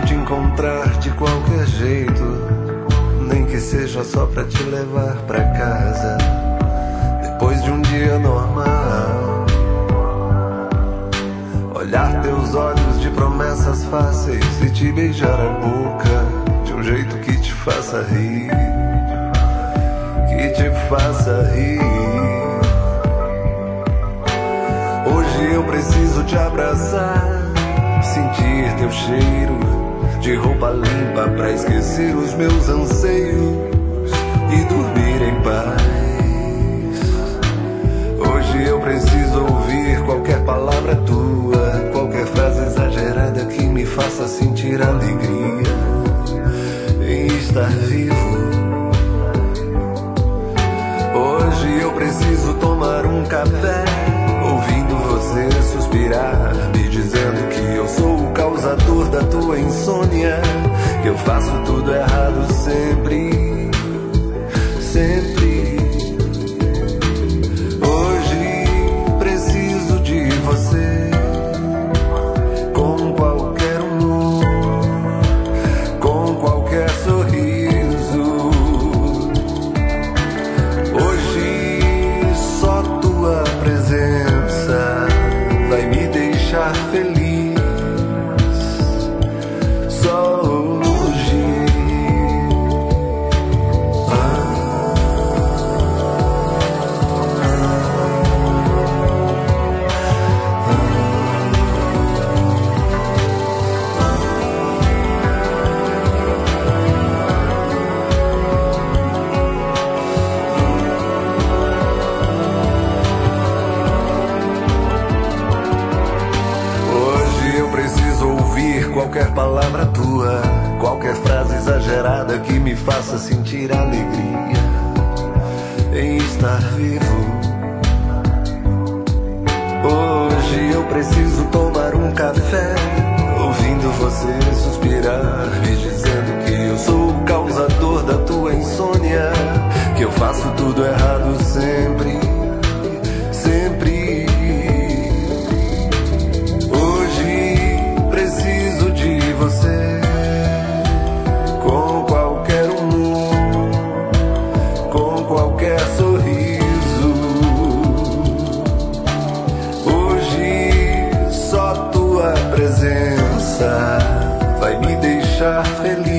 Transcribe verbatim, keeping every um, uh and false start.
te encontrar de qualquer jeito, nem que seja só pra te levar pra casa, depois de um dia normal. Olhar teus olhos de promessas fáceis e te beijar a boca de um jeito que te faça rir, que te faça rir. Hoje eu preciso te abraçar, sentir teu cheiro de roupa limpa pra esquecer os meus anseios e dormir em paz. Hoje eu preciso ouvir qualquer palavra tua, qualquer frase exagerada que me faça sentir alegria em estar vivo. Hoje eu preciso tomar um café, ouvindo você suspirar, me dizendo que eu sou o causador da tua insônia, que eu faço tudo errado sempre, sempre. Hoje preciso de você, com qualquer humor, com qualquer sorriso. Hoje só tua presença vai me deixar feliz. Só hoje. Ah, hoje eu preciso ouvir qualquer palavra tua, qualquer frase exagerada que me faça sentir alegria em estar vivo. Hoje eu preciso tomar um café, ouvindo você suspirar, me dizendo que eu sou o causador da tua insônia, que eu faço tudo errado sempre, sempre. Hoje preciso de você, com qualquer humor, com qualquer sorriso. Hoje só tua presença vai me deixar feliz.